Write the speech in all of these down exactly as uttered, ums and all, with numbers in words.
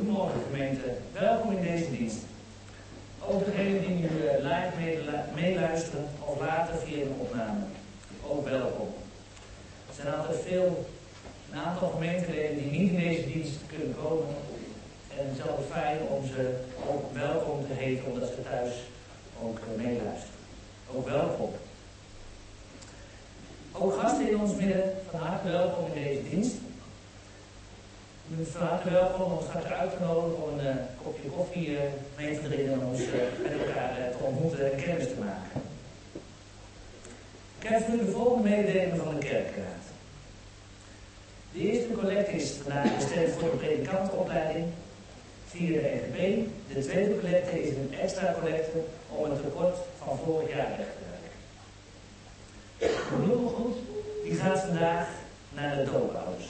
Goedemorgen gemeente, welkom in deze dienst. Ook degenen die nu live meeluisteren of later via een opname, ook welkom. Er zijn altijd veel, een aantal gemeenteleden die niet in deze dienst kunnen komen. En het is altijd fijn om ze ook welkom te heten, omdat ze thuis ook meeluisteren. Ook welkom. Ook gasten in ons midden, van harte welkom in deze dienst. U bent van harte welkom om ons straks uitgenodigd om een uh, kopje koffie uh, mee te drinken en ons uh, met elkaar uh, te ontmoeten en kennis te maken. Ik heb nu de volgende mededeling van de kerkraad. De eerste collecte is vandaag bestemd voor de predikantenopleiding via de N G P. De tweede collecte is een extra collecte om het tekort van vorig jaar recht te werken. De bloemengoed die gaat vandaag naar de doopouders.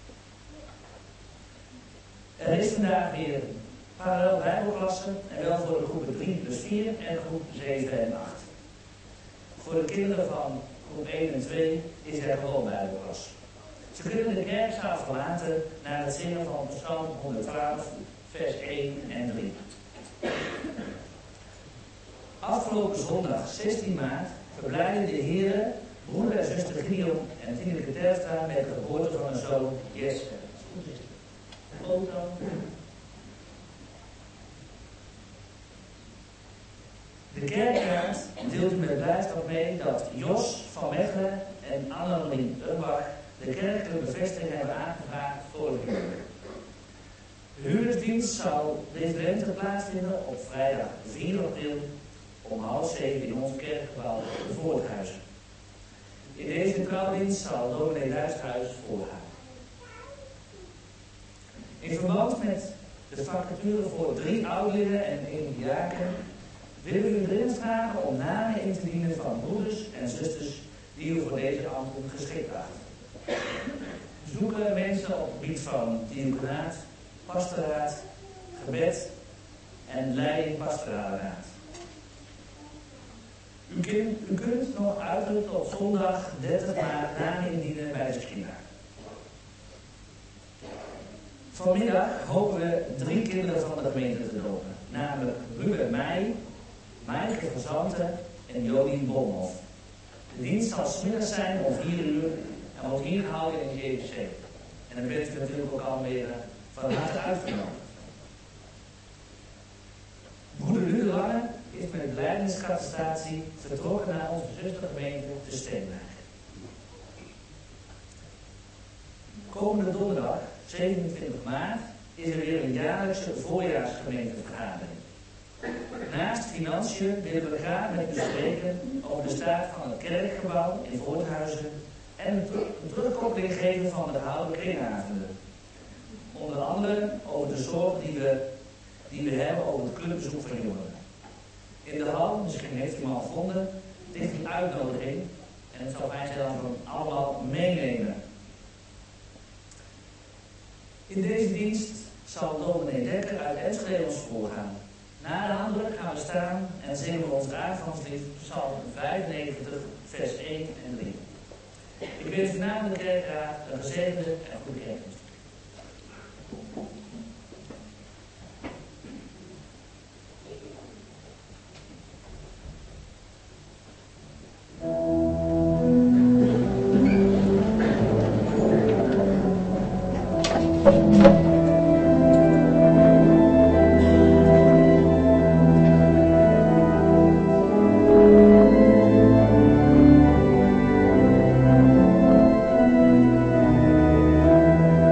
Er is vandaag weer parallel bijbelklassen en wel voor de groepen drie plus vier en groep zeven en acht. Voor de kinderen van groep één en twee is er gewoon bijbelklas. Ze kunnen de kerkzaal verlaten naar het zingen van Psalm honderdtwaalf, vers één en drie. Afgelopen zondag zestien maart verblijden de heren, broeder en zuster Gideon en Tineke Terstra met de geboorte van hun zoon Jesper. Foto. De kerkraad deelt u met blijdschap mee dat Jos van Mechelen en Annelien Umbach de kerkelijke bevestiging hebben aangevraagd voor het huwelijk. De huwelijksdienst zal deze lente plaatsvinden op vrijdag vier april om half zeven in ons kerkgebouw de Voorthuizen. In deze trouwdienst zal dominee Luisterhuis voorgaan. In verband met de vacature voor drie ouderen en één diaken willen we u dringend vragen om namen in te dienen van broeders en zusters die u voor deze ambten geschikt achten. We zoeken mensen op het gebied van diaconaat, pastoraat, gebed en leiding pastorale raad. U, kunt, u kunt nog uiterlijk tot zondag dertig maart namen indienen bij de schema. Vanmiddag hopen we drie kinderen van de gemeente te dopen, namelijk Ruben Meij, Maaike van Zanten en Jodien Bomhoff. De dienst zal 's middags zijn om vier uur en wordt hier gehouden in het J C. En dan bent u natuurlijk ook alweer van harte uitgenodigd. Broeder Lude Lange is met leidingscapacitatie vertrokken naar onze zustergemeente te Steenwijk. Komende donderdag, zevenentwintig maart, is er weer een jaarlijkse voorjaarsgemeentevergadering. Naast financiën willen we graag met u spreken over de staat van het kerkgebouw in Voorthuizen en een terugkoppeling geven van de gehouden kringavonden. Onder andere over de zorg die we, die we hebben over het clubbezoek van jongeren. In de hal, misschien heeft u hem al gevonden, ligt een uitnodiging en het zou fijn zijn dat we hem allemaal meenemen. In deze dienst zal dominee Dekker uit Enschede ons voorgaan. Na de handdruk gaan we staan en zingen we ons avondlied Psalm vijfennegentig, vers één en drie. Ik wens u namens de kerkraad een gezegende en goede kerkdienst. Thank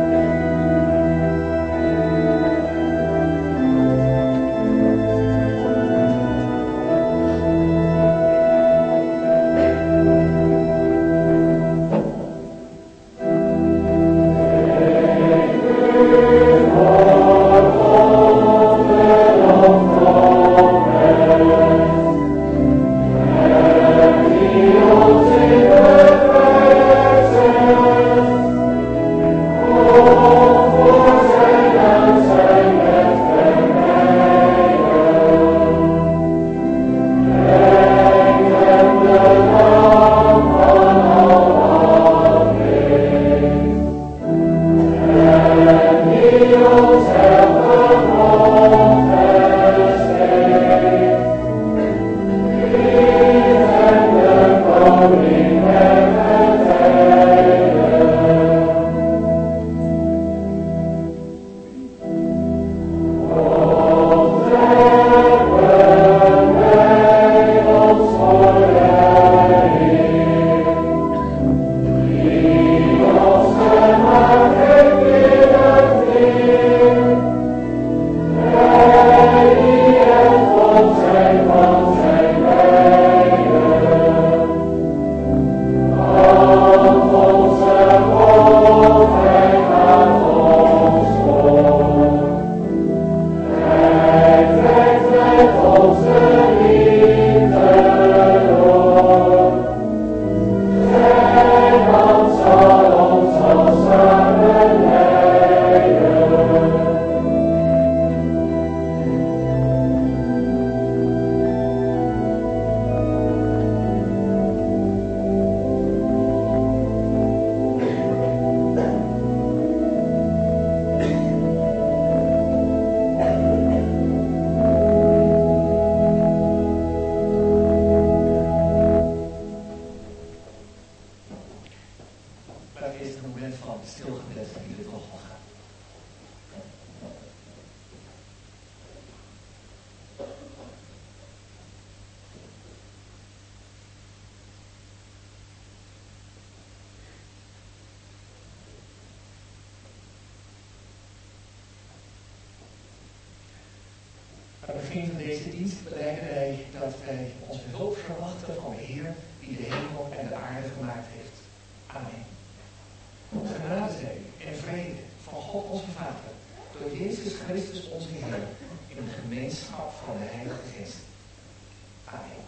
Aan het begin van deze dienst beleiden wij dat wij onze hulp verwachten van de Heer die de hemel en de aarde gemaakt heeft. Amen. Genade zij en vrede van God onze Vader, door Jezus Christus onze Heer, in de gemeenschap van de Heilige Geest. Amen.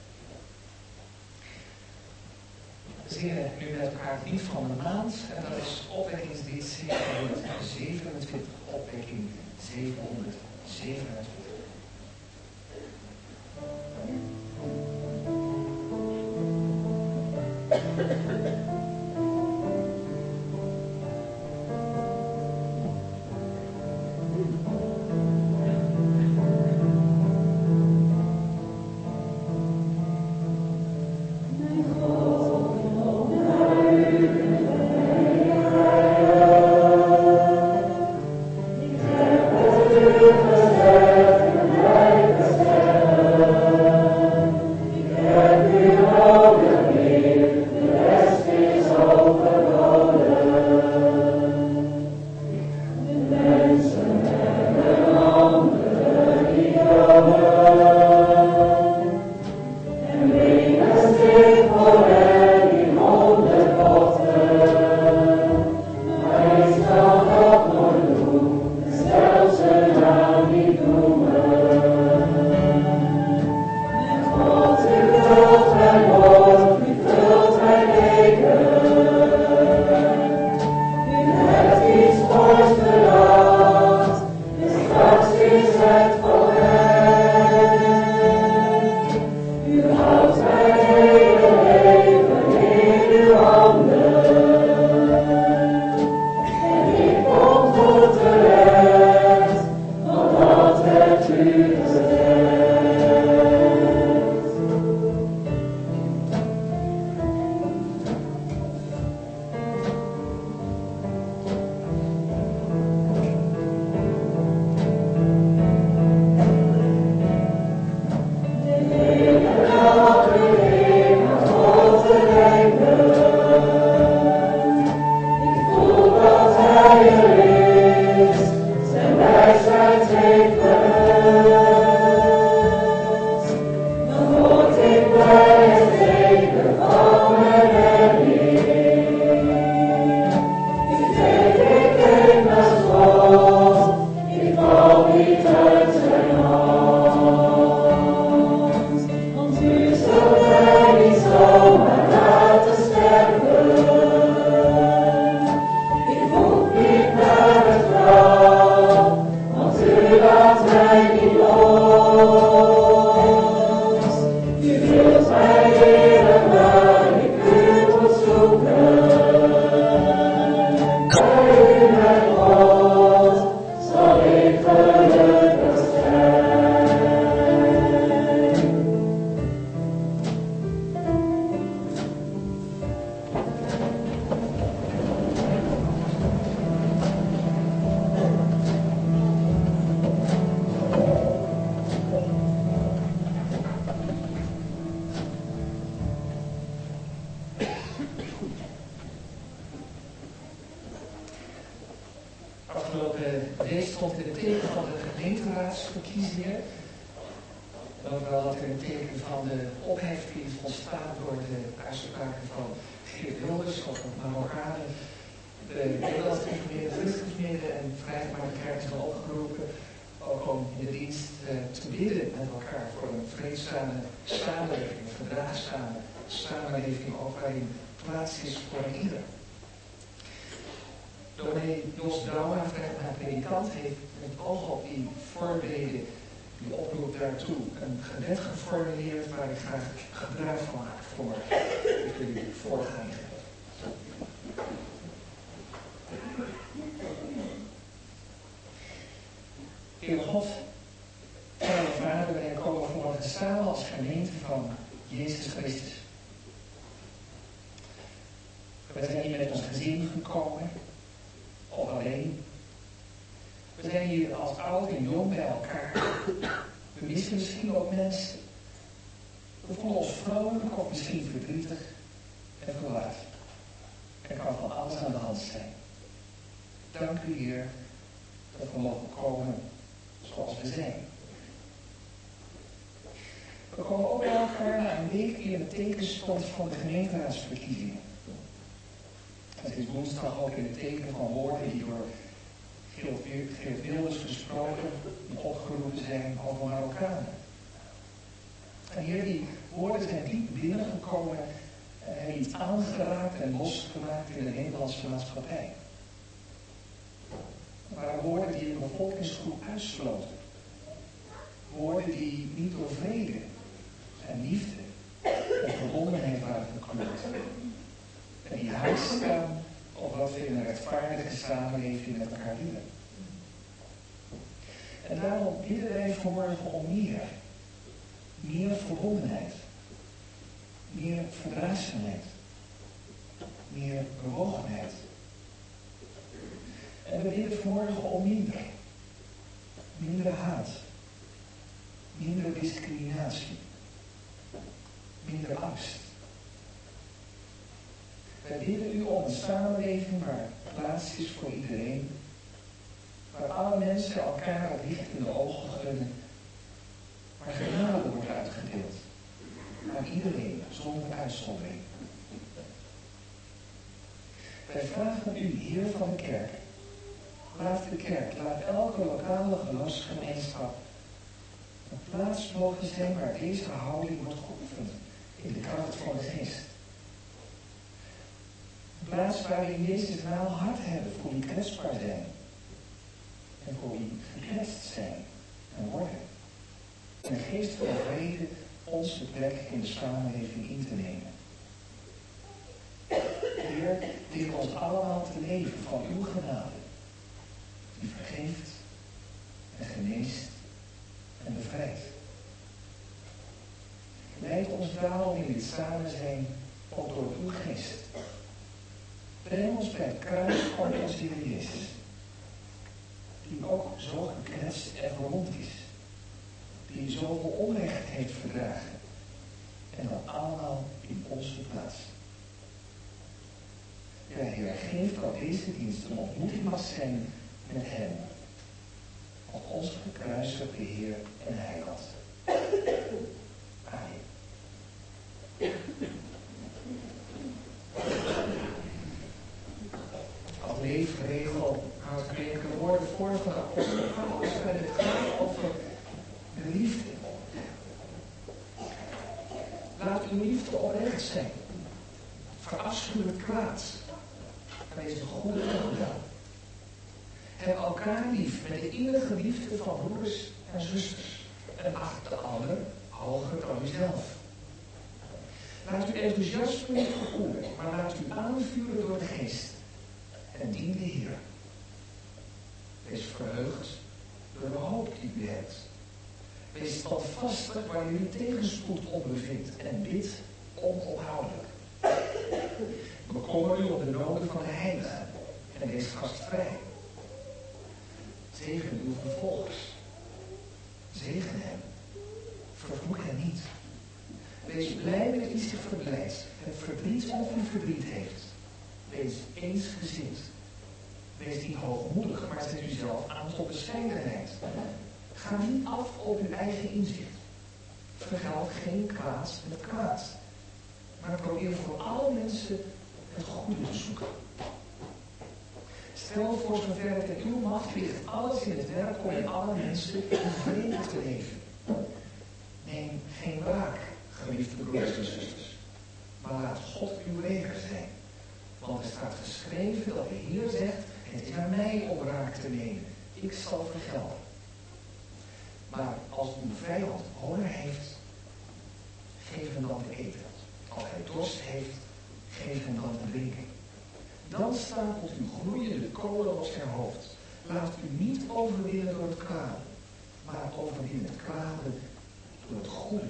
We zingen nu met elkaar het lied van de maand en dat is opwekkingslied zevenhonderdzevenentwintig. Opwekking zevenhonderdzevenentwintig. Heer God, Vader, Vader, wij komen vanmorgen samen als gemeente van Jezus Christus. We zijn hier met ons gezin gekomen, of alleen. We zijn hier als oud en jong bij elkaar. We missen misschien ook mensen. We voelen ons vrolijk of misschien verdrietig en verward. Er kan van alles aan de hand zijn. Dank u, Heer, dat we mogen komen zoals we zijn. We komen ook bij elkaar na een week in het tekenspot van de gemeenteraadsverkiezingen. Het is woensdag ook in het teken van woorden die door Geert Wilders gesproken en opgeroepen zijn over Marokkanen. En hier die woorden zijn diep binnengekomen en hebben iets aangeraakt en losgemaakt in de Nederlandse maatschappij. Het waren woorden die een bevolkingsgroep uitsloten. Woorden die niet door vrede en liefde en verbondenheid waren gekleurd. En die haaks staan op wat we in een rechtvaardige samenleving met elkaar willen. En daarom bidden wij vanmorgen om meer. Meer verbondenheid. Meer verdraagzaamheid. Meer bewogenheid. En we bidden vanmorgen om minder. Minder haat. Minder discriminatie. Minder angst. Wij bidden u om een samenleving waar plaats is voor iedereen. Waar alle mensen elkaar het licht in de ogen gunnen. Waar genade wordt uitgedeeld. Aan iedereen, zonder uitzondering. Wij vragen u, Heer van de Kerk. Laat de kerk, laat elke lokale geloofsgemeenschap een plaats mogen zijn waar deze houding wordt geoefend in de kracht van de geest. Een plaats waarin Jezus naam hart hebben voor wie kwetsbaar zijn. En voor wie gekwetst zijn en worden. En een geest van vrede onze plek in de samenleving in te nemen. Heer, leer ons allemaal te leven van uw genade. Die vergeeft en geneest en bevrijdt. Leid ons daarom in dit samen zijn ook door uw geest. Breng ons bij het kruis van onze Heer Jezus. Die ook zo gekwetst en verwond is. Die zoveel onrecht heeft verdragen. En dat allemaal in onze plaats. Ja, Heer, geef dat deze dienst een ontmoeting mag zijn met hem. Op onze gekruisigde Heer en Heiland. Amen. Als leefregel houdt ik enkele woorden voor van de apostel Paulus, maar het gaat over de liefde. Laat uw liefde oprecht zijn. Verafschuw het kwaad. Wees een goede gedaan. Heb elkaar lief met de innige liefde van broeders en zusters. En acht de ander hoger dan uzelf. Laat uw enthousiasme niet verkoelen, maar laat u aanvuren door de geest. En dien de Heer. Wees verheugd door de hoop die u hebt. Wees standvastig waar u tegenspoed ondervindt en bid onophoudelijk. Bekommer u om de noden van de heiligen en wees gastvrij. Zegen uw vervolgers. Zegen hem. Vervloek hem niet. Wees blij met wie zich verblijdt. Het verdriet of u verdriet heeft. Wees eensgezind. Wees niet hoogmoedig, maar zet u zelf aan tot bescheidenheid. Ga niet af op uw eigen inzicht. Vergeld geen kwaad met kwaad. Maar probeer voor alle mensen het goede te zoeken. Stel voor zover het in uw macht ligt alles in het werk om in alle mensen in vrede te leven. Neem geen wraak, geliefde broeders en zusters, maar laat God uw leger zijn. Want er staat geschreven dat de Heer zegt, het is aan mij om wraak te nemen. Ik zal vergelden. Maar als uw vijand honger heeft, geef hem dan te eten. Als hij dorst heeft, geef hem dan te drinken. Dan stapelt u groeiende kolen op zijn hoofd. Laat u niet overwinnen door het kwade, maar overwinnen het kwade door het goede.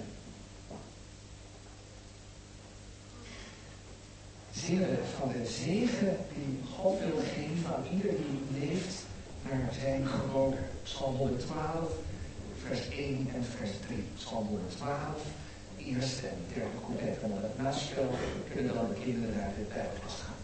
Zingen we van de zegen die God wil geven aan ieder die leeft naar zijn geboden. Psalm honderdtwaalf, vers één en vers drie. Psalm honderdtwaalf, eerste en derde couplet. En dan het naspel kunnen dan de kinderen naar de Bijbelklas gaan.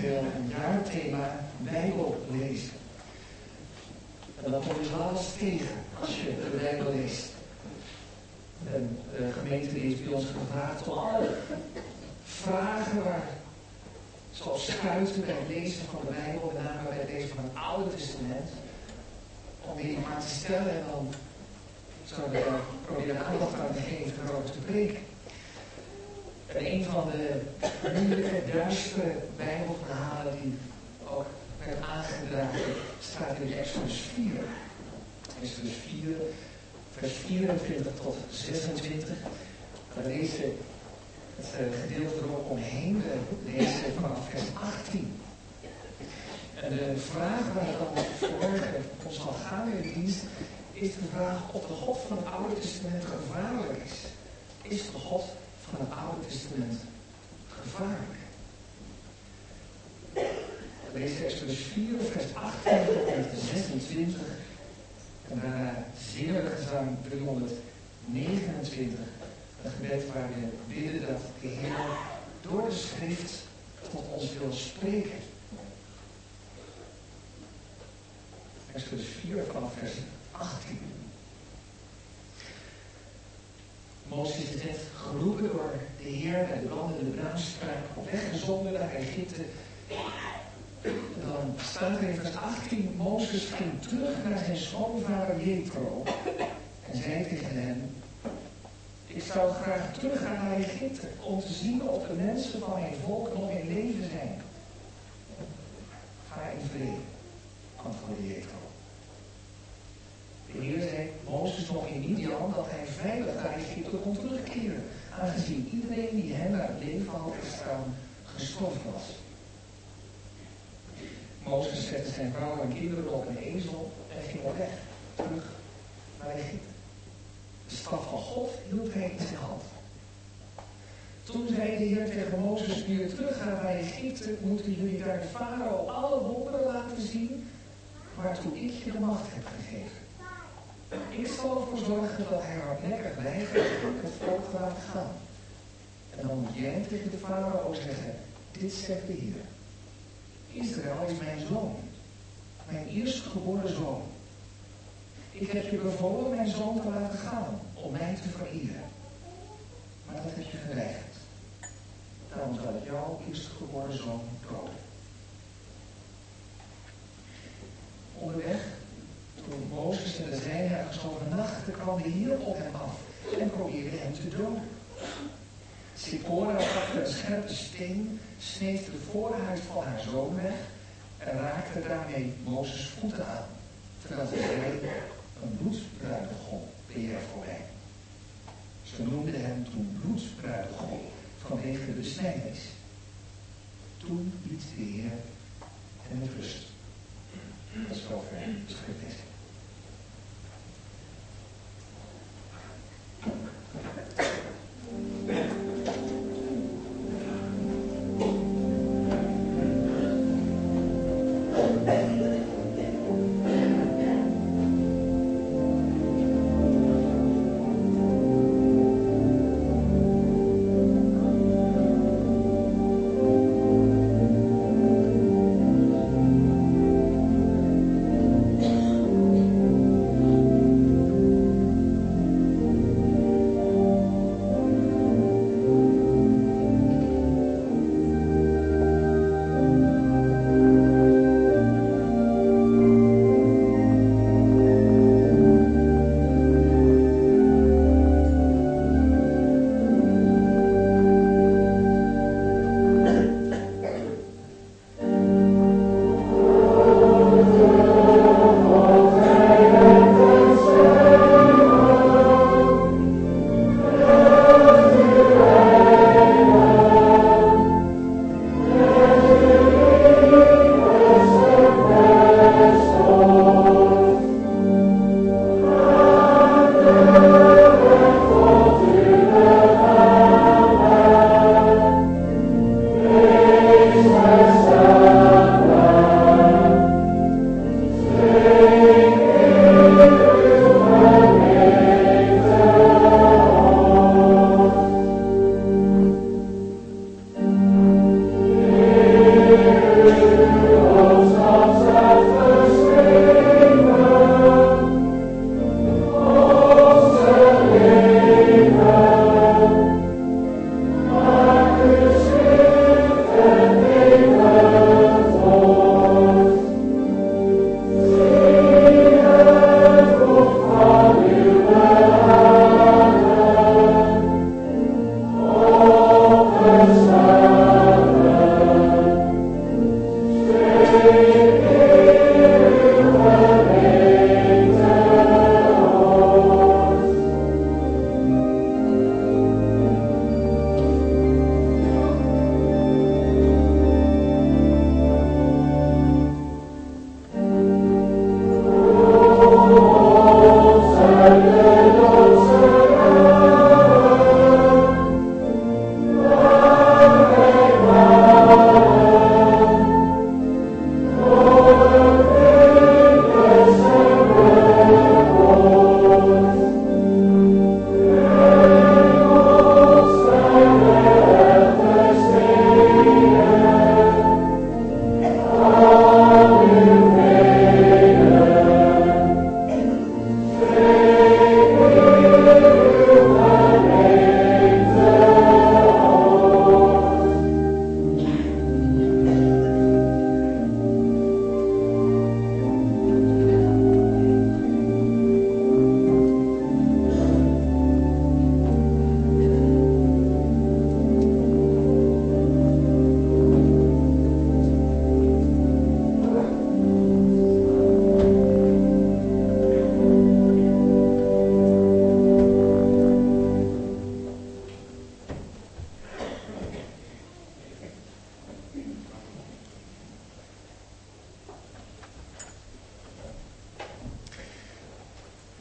momenteel een jaarthema Bijbel lezen. En dat kom je wel eens tegen als je de Bijbel leest. En de gemeente heeft bij ons gevraagd om alle vragen waar, zoals schuiten bij het lezen van de Bijbel, met name bij het lezen van het Oude Testament, om die maar te stellen en dan zouden we proberen aandacht aan te geven en erover te preken. En een van de moeilijke, duistere Bijbelverhalen die ook werd aangedragen, staat in Exodus vier. Exodus vier, vers vierentwintig tot zesentwintig. Daar lezen we het gedeelte erop omheen, we lezen vanaf vers achttien. En de vraag waar het dan vanmorgen om zal gaan in de dienst, is de vraag of de God van het Oude Testament gevaarlijk is. Is de God van het Oude Testament gevaarlijk? We lezen Exodus vier, vers achttien tot zesentwintig. En daarna zingen we gezang driehonderdnegenentwintig. Een gebed waar we bidden dat de Heer door de schrift tot ons wil spreken. Exodus vier vanaf vers achttien. Mozes is net geroepen door de Heer naar de brandende braamstruik op weg gezonden naar Egypte. En dan staat er in vers achttien, Mozes ging terug naar zijn schoonvader Jethro en zei tegen hem: ik zou graag teruggaan naar Egypte om te zien of de mensen van mijn volk nog in leven zijn. Ga in vrede, antwoordde Jethro. De Heer zei Mozes nog in Midian dat hij veilig naar Egypte kon terugkeren, aangezien iedereen die hem naar het leven had gestaan gestorven was. Mozes zette zijn vrouw en kinderen op een ezel en ging op weg, terug naar Egypte. De staf van God hield hij in zijn hand. Toen zei de Heer tegen Mozes: nu je teruggaat naar Egypte, moeten jullie daar de farao alle wonderen laten zien waartoe ik je de macht heb gegeven. Ik zal ervoor zorgen dat hij hardnekkig weigert het volk te laten gaan. En dan moet jij tegen de farao zeggen: dit zegt de Heer. Israël is mijn zoon, mijn eerstgeboren zoon. Ik heb je bevolen mijn zoon te laten gaan, om mij te vereren. Maar dat heb je geweigerd. Daarom zal ik jouw eerstgeboren zoon doden. Onderweg, toen Mozes en de zijnheiders overnachten, kwam de Heer op hem af en probeerde hem te doden. Zipporah pakte een scherpe steen, sneed de voorhuid van haar zoon weg en raakte daarmee Mozes' voeten aan, terwijl ze zei: een bloedbruidegom ben jij voor mij. Ze noemden hem toen bloedbruidegom vanwege de besnijdenis. Toen liet de Heer hem met rust. Dat is zover de schriftlezing.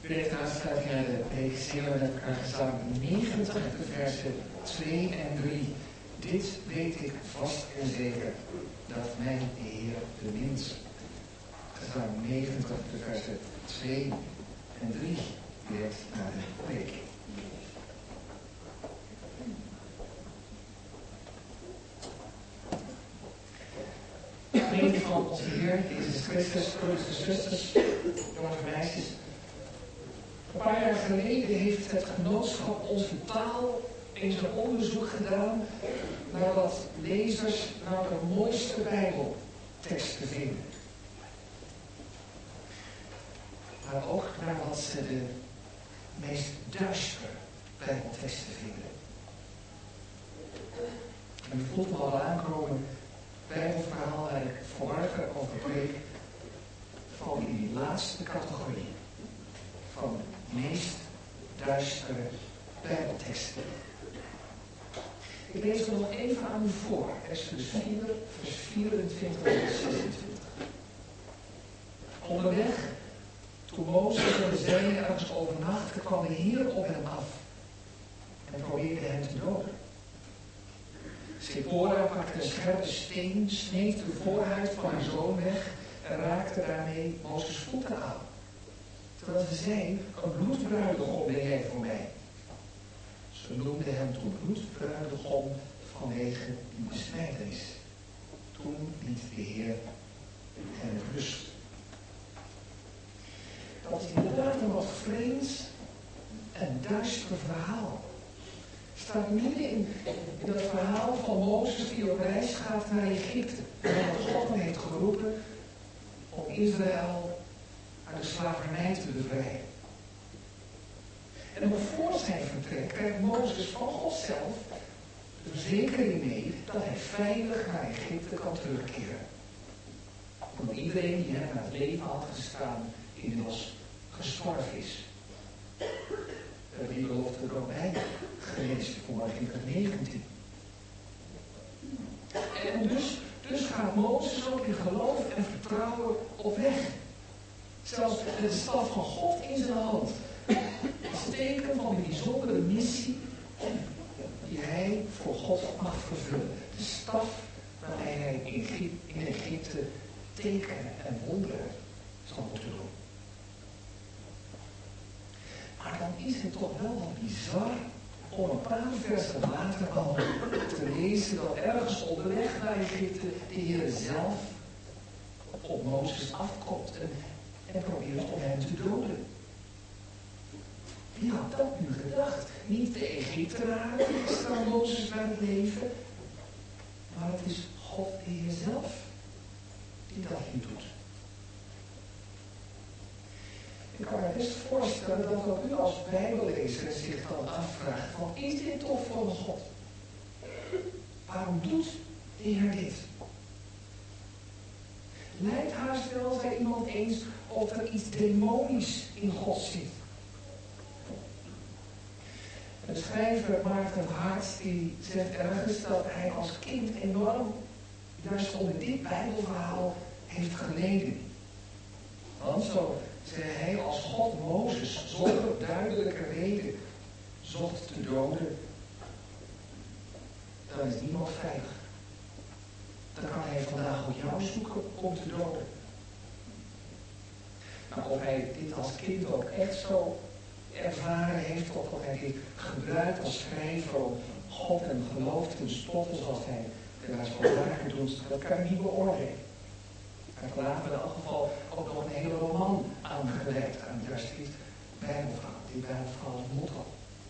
Weer aansluiting naar de preek zingen we met elkaar gezang negentig, versen twee en drie. Dit weet ik vast en zeker, dat mij de Heer bemint. Gezang negentig, versen twee en drie. Weer naar de preek. Gemeente van onze Heer, Jezus Christus, broeders en zusters, jonge meisjes. Een paar jaar geleden heeft het genootschap Onze Taal eens een onderzoek gedaan naar wat lezers nou de mooiste Bijbelteksten vinden. Maar ook naar wat ze de meest duistere Bijbelteksten vinden. En u voelt me al aankomen. Bijbelverhaal waar ik vanmorgen over preek, van die laatste categorie van de meest duistere Bijbelteksten. Ik lees er nog even aan u voor, Exodus vier, vers vierentwintig tot zesentwintig. Onderweg, toen Mozes en de zee ergens overnachtte, kwam de Heer op hem af en probeerde hem te doden. Sephora pakte een scherpe steen, sneed de voorhuid van haar zoon weg en raakte daarmee Mozes voeten aan. Terwijl ze zei, een bloedbruidegom ben jij voor mij. Ze noemde hem toen bloedbruidegom vanwege die besnijdenis. Toen liet de Heer hem rust. Dat is inderdaad een wat vreemd en duister verhaal. Staat midden in, in dat verhaal van Mozes die op reis gaat naar Egypte. En dat God hem heeft geroepen om Israël uit de slavernij te bevrijden. En nog voor zijn vertrek krijgt Mozes van God zelf de verzekering mee dat hij veilig naar Egypte kan terugkeren. Omdat iedereen die hem naar het leven had gestaan inmiddels gestorven is. We hebben die belofte er ook bij gelezen voor in negentien. En dus, dus gaat Mozes ook in geloof en vertrouwen op weg. Zelfs met de staf van God in zijn hand. Als teken van de bijzondere missie die hij voor God mag vervullen. De staf waarmee hij in Egypte tekenen en wonderen zal moeten doen. Maar dan is het toch wel wat bizar om een paar versen later al te lezen dat ergens onderweg naar Egypte de Heer zelf op Mozes afkomt en, en probeert om hem te doden. Wie had dat nu gedacht? Niet de Egyptenaren staan Mozes bij het leven, maar het is God de Heer zelf die dat hier doet. Ik kan me best voorstellen dat ook u als Bijbellezer zich dan afvraagt, van is dit toch van God? Waarom doet de Heer dit? Lijkt haast wel, zei iemand eens, of er iets demonisch in God zit. De schrijver Maarten Hart die zegt ergens dat hij als kind enorm juist onder dit Bijbelverhaal heeft geleden. Want zo zei hij, als God Mozes zonder duidelijke reden zocht te doden, dan is niemand veilig. Dan kan hij vandaag ook jou zoeken om te doden. Maar of hij dit als kind ook echt zo ervaren heeft, of dat hij dit gebruikt als schrijver om God en geloof te stoppen zoals hij helaas wel vaker doet, dat kan ik niet beoordelen. Hij heeft later in elk geval ook nog een hele roman aangewerkt aan juist dit Bijbelverhaal. Dit Bijbelverhaal moet al.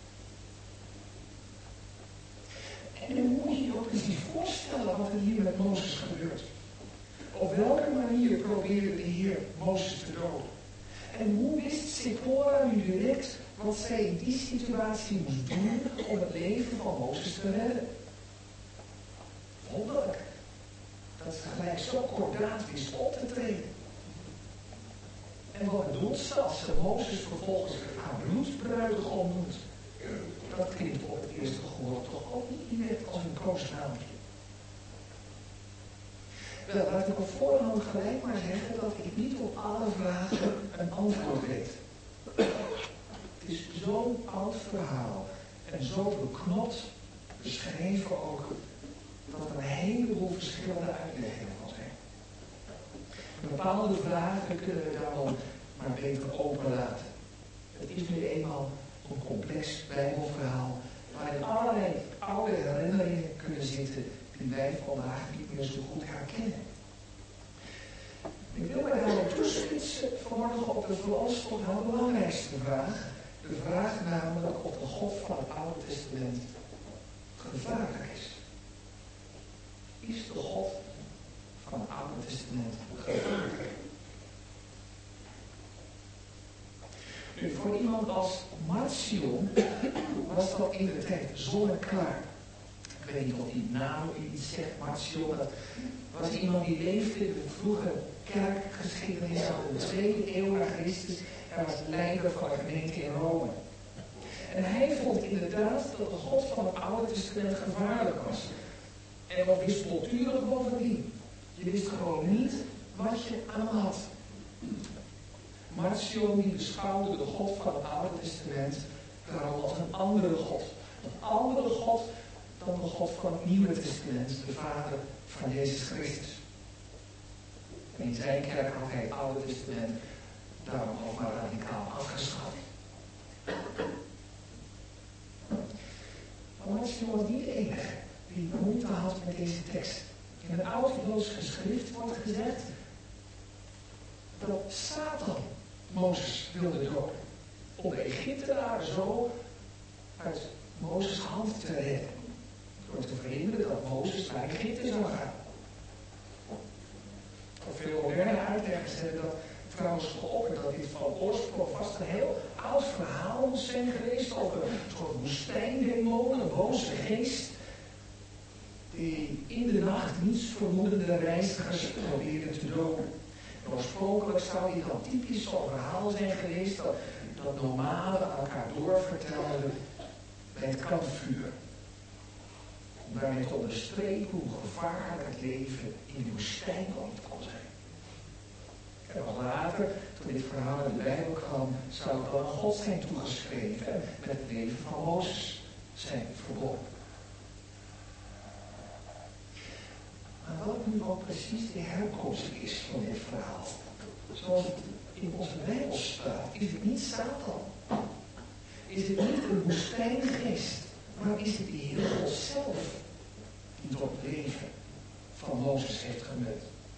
En dan moet je je ook eens voorstellen wat er hier met Mozes gebeurt. Op welke manier probeerde de Heer Mozes te doden? En hoe wist Sephora nu direct wat zij in die situatie moest doen om het leven van Mozes te redden? Wonderlijk. Dat ze gelijk zo kordaat wist op te treden. En wat bedoelt ze als ze Mozes vervolgens haar bloedbruidegom noemt? Dat klinkt op het eerste gehoor toch ook niet direct als een koosnaampje. Wel, laat ik op voorhand gelijk maar zeggen dat ik niet op alle vragen een antwoord weet. Het is zo'n oud verhaal en zo beknopt beschreven ook, dat er een heleboel verschillende uitleggingen van zijn. Bepaalde vragen kunnen we daarom maar beter openlaten. Het is nu eenmaal een complex Bijbelverhaal waarin allerlei oude herinneringen kunnen zitten die wij vandaag niet meer zo goed herkennen. Ik wil mij daarom toespitsen vanmorgen op de voor ons toch wel belangrijkste vraag. De vraag namelijk of de God van het Oude Testament gevaarlijk is. Is de God van het Oude Testament gevaarlijk? Nu, voor iemand als Marcion was dat in de tijd zonneklaar. Ik weet niet of die naam iets zegt, Marcion. Dat was iemand die leefde in de vroege kerkgeschiedenis van de tweede eeuw na Christus. Hij was leider van de gemeente in Rome. En hij vond inderdaad dat de God van het Oude Testament gevaarlijk was. En wat wispelturig bovendien. Je wist gewoon niet wat je aan had. Marcion die beschouwde de God van het Oude Testament daarom als een andere God. Een andere God dan de God van het Nieuwe Testament, de Vader van Jezus Christus. En in zijn kerk had hij het Oude Testament daarom ook maar radicaal afgeschaft. Maar Marcion was niet de enige die moeite had met deze tekst. In het Oud-Joods geschrift wordt gezegd dat Satan Mozes wilde doden. Om de Egyptenaren zo uit Mozes' hand te redden. Door te verhinderen dat Mozes naar Egypte zou gaan. Veel moderne uitleggers hebben dat trouwens geopperd dat dit van oorsprong vast een heel oud verhaal moet zijn geweest over een soort woestijndemon, een boze geest, die in de nacht niets vermoedende reizigers probeerde te doden. En oorspronkelijk zou dit dan typisch zo'n verhaal zijn geweest dat, dat nomaden aan elkaar doorvertelden bij het kampvuur. Om daarmee te onderstrepen hoe gevaarlijk het leven in de woestijn ooit kon zijn. En wat later, toen dit verhaal in de Bijbel kwam, zou het dan aan God zijn toegeschreven en met het leven van Mozes zijn verbonden. Maar wat nu ook precies de herkomst is van dit verhaal? Zoals het in onze Bijbel staat, is het niet Satan. Is het niet een woestijngeest, maar is het de Heer God zelf die tot het leven van Mozes heeft gemunt.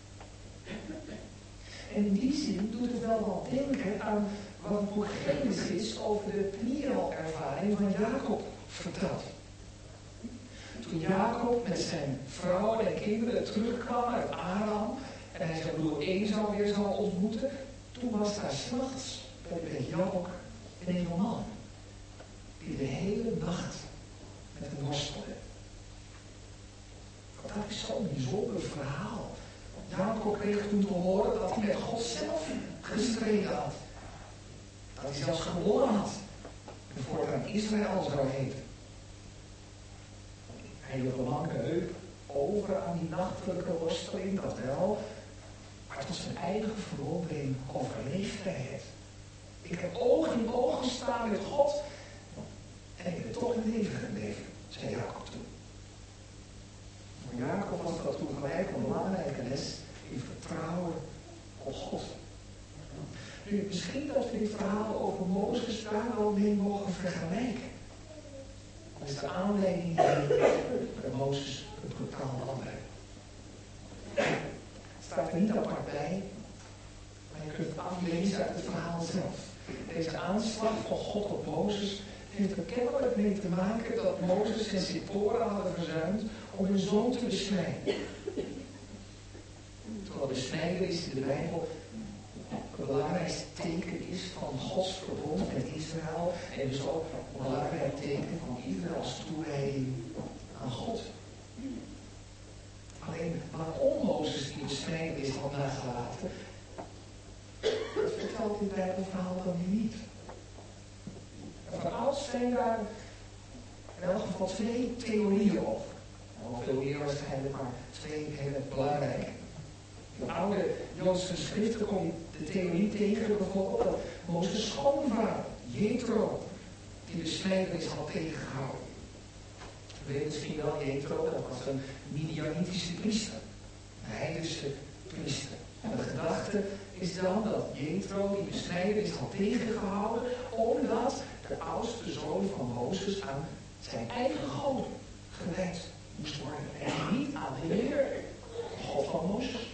En in die zin doet het wel wat denken aan wat het boek Genesis over de Peniel-ervaring van Jacob vertelt. Toen Jacob met zijn vrouw en kinderen terugkwam uit Aram en hij zijn broer Esau weer zou ontmoeten, toen was daar 's nachts bij de berg Jabok een jonge man die de hele nacht met hem worstelde. Dat is zo'n bijzonder verhaal. Jacob kreeg toen te horen dat hij met God zelf gestreden had. Dat hij zelfs gewonnen had. En voortaan Israël zou heten. Hij hield een lange heup over aan die nachtelijke worsteling, dat wel. Maar tot zijn eigen verwondering overleefde hij het. Ik heb oog in oog gestaan met God. En ik ben toch in leven gebleven, zei Jacob toen. Voor Jacob was dat toen gelijk een belangrijke les in vertrouwen op God. Nu, misschien dat we dit verhaal over Mozes daar wel mee mogen vergelijken. Dan is de aanleiding bij Mozes een totaal andere. Het staat er niet apart bij, maar je kunt het aflezen uit het verhaal zelf. Deze aanslag van God op Mozes heeft er kennelijk mee te maken dat Mozes en Zipporah hadden verzuimd om hun zoon te besnijden. Terwijl besnijden is in de Bijbel het belangrijkste teken is van Gods verbond met Israël en dus ook een belangrijk teken van Israëls toewijding aan God. Alleen waarom Mozes die besnijdenis had nagelaten, dat vertelt dit Bijbelverhaal dan niet. Van ouds zijn daar in elk geval twee theorieën over. Nou, veel meer waarschijnlijk, maar twee hele belangrijke. In oude Joodse geschriften kom je de theorie tegen bijvoorbeeld dat Mozes schoonvader, Jethro, die besnijdenis had tegengehouden. We weten misschien wel, Jethro, dat was een Midianitische priester. Een heidense priester. En de gedachte is dan dat Jethro die besnijdenis had tegengehouden, omdat de oudste zoon van Mozes aan zijn eigen God gewijd moest worden. En niet aan de Heer, God van Mozes.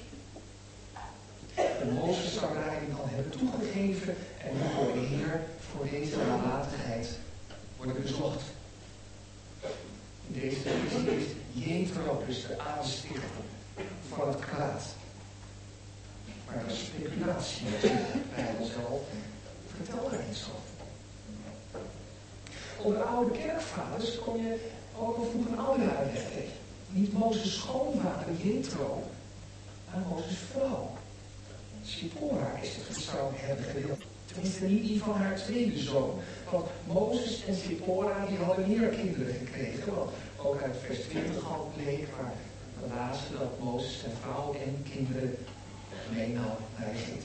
En Mozes zou daarin dan hebben toegegeven en nu voor de Heer voor deze nalatigheid worden bezocht. In deze visie is Jethro dus de aanstichter van het kwaad. Maar dat is speculatie natuurlijk bij ons wel. Vertel er eens over. Onder oude kerkvaders kon je ook al vroeger een andere uitleg tegen. Niet Mozes' schoonvader Jethro, maar Mozes' vrouw. Sipora is het zou hebben gewild. Tenminste niet die van haar tweede zoon. Want Mozes en Sipora die hadden meer kinderen gekregen. Want ook uit vers twintig al bleek waar we lazen dat Mozes zijn vrouw en kinderen meenam naar Egypte.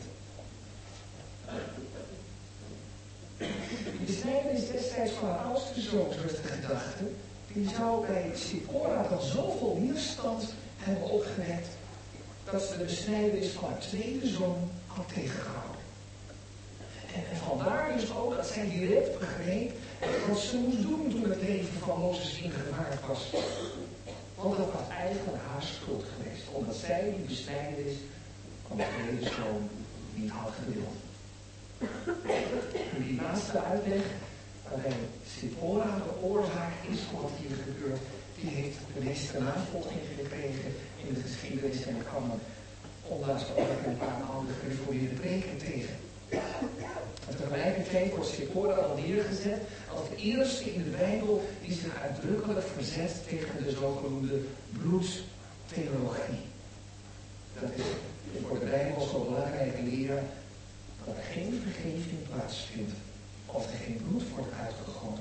De besnijdenis destijds van haar oudste zoon, zo is de gedachte, die zou bij Sipora dan zoveel weerstand hebben opgewekt dat ze de besnijdenis van haar tweede zoon had tegengehouden. En, en vandaar dus ook dat zij direct begreep wat ze moest doen toen het leven van Mozes in gevaar was. Want dat was eigenlijk haar schuld geweest, omdat zij die besnijdenis van de tweede zoon niet had gewild. Die laatste uitleg, waarbij Sipora de oorzaak is van wat hier gebeurt, die heeft de meeste navolging gekregen in de geschiedenis en ik kan er ondanks ook een paar oude gereformeerde preken tegen. En tegelijkertijd wordt Sipora al neergezet als de eerste in de Bijbel die zich uitdrukkelijk verzet tegen de zogenoemde bloedtheologie. Dat is voor de Bijbel zo belangrijke leer dat er geen vergeving plaatsvindt als er geen bloed wordt uitgegoten.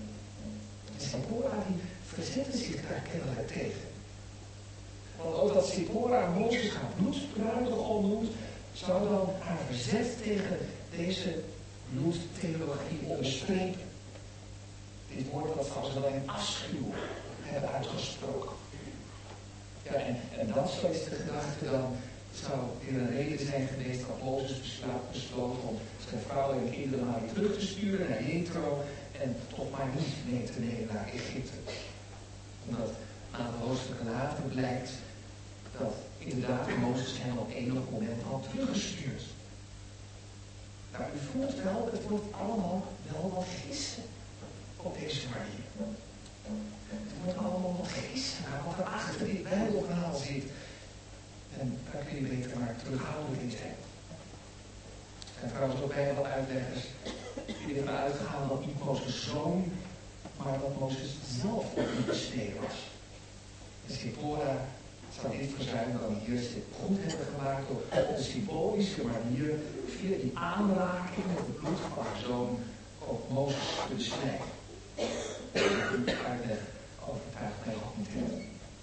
En Sipora die verzette zich daar kennelijk tegen. Want ook dat Sipora Mozes haar bloedbruidegom noemt, zou dan haar verzet tegen deze bloedtheologie onderstrepen. Dit woord dat zou ze wel in afschuw hebben uitgesproken. Ja, en, en dat, zo is de gedachte dan, zou weer een reden zijn geweest dat Mozes besloot om zijn vrouw en kinderen maar weer terug te sturen naar Jethro en toch maar niet mee te nemen naar Egypte. Omdat aan de hoofdstukken later blijkt dat inderdaad Mozes hem op enig moment had teruggestuurd. Nou, u voelt wel, het wordt allemaal wel wat gissen op deze manier. Het wordt allemaal wat gissen naar wat er achter dit Bijbelverhaal zit. En daar kun je beter maar terughoudend in zijn. Er zijn trouwens ook bij wat uitleggers die ervan uitgaan dat niet Mozes' zoon, maar dat Mozes zelf ook niet besneden was. En Sipora zou dit verzuim dan hier goed hebben gemaakt door op een symbolische manier via die aanraking met het bloed van haar zoon ook Mozes te besnijden. Die uitleg overtuigt mij ook niet helemaal.